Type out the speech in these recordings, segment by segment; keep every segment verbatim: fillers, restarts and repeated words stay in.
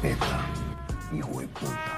respeta, hijo de puta.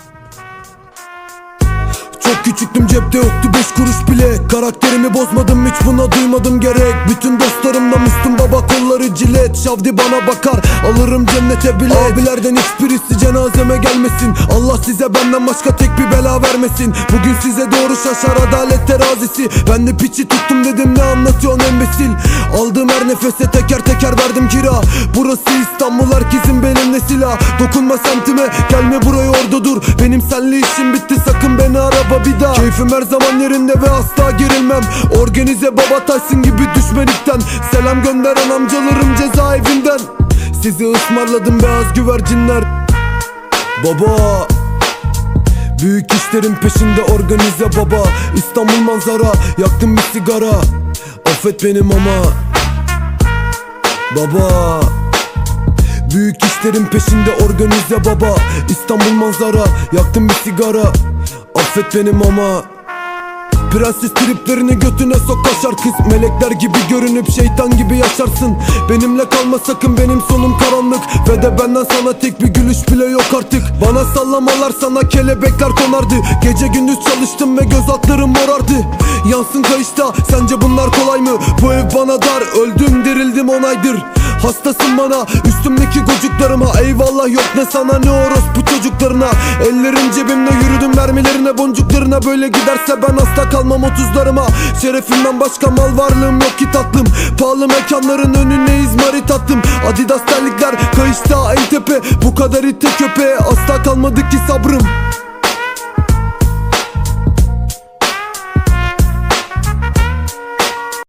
Çok küçüktüm, cepte yoktu beş kuruş bile. Karakterimi bozmadım, hiç buna duymadım gerek. Bütün dostlarımla Müslüm Baba, kolları cilet. Şavdi bana bakar, alırım cennete bilet. Abilerden hiçbirisi cenazeme gelmesin. Allah size benden başka tek bir bela vermesin. Bugün size doğru şaşar adalet terazisi. Ben de piçi tuttum dedim, ne anlatıyorsun embesil. Aldığım her nefese teker teker verdim kira. Burası İstanbul, herkesin benimle silah. Dokunma semtime, gelme buraya, orada dur. Benim senle işim bitti, sakın beni araba bir daha. Keyfim her zaman yerinde ve asla gerilmem. Organize baba Tyson gibi düşmelikten. Selam gönderen amcalarım cezaevinden. Sizi ısmarladım beyaz güvercinler. Baba, büyük işlerin peşinde organize baba. İstanbul manzara, yaktım bir sigara. Affet benim ama baba. Büyük işlerin peşinde organize baba. İstanbul manzara, yaktım bir sigara. Affet benim ama. Prenses triplerini götüne sok kaşar kız. Melekler gibi görünüp şeytan gibi yaşarsın. Benimle kalma sakın, benim sonum karanlık. Ve de benden sana tek bir gülüş bile yok artık. Bana sallamalar, sana kelebekler konardı. Gece gündüz çalıştım ve göz altlarım morardı. Yansın kayışta, sence bunlar kolay mı? Bu ev bana dar, öldüm dirildim on aydır. Hastasın bana, üstümdeki gocuklarıma. Eyvallah yok ne sana ne orospu çocuklarına. Ellerim cebimde, yürüdüm mermilerine, boncuklarına. Böyle giderse ben hasta kalmam otuzlarıma. Şerefimden başka mal varlığım yok ki tatlım. Pahalı mekanların önüne izmarit attım. Adidas terlikler, kayışta en tepe. Bu kadar ite köpeğe asla kalmadı ki sabrım.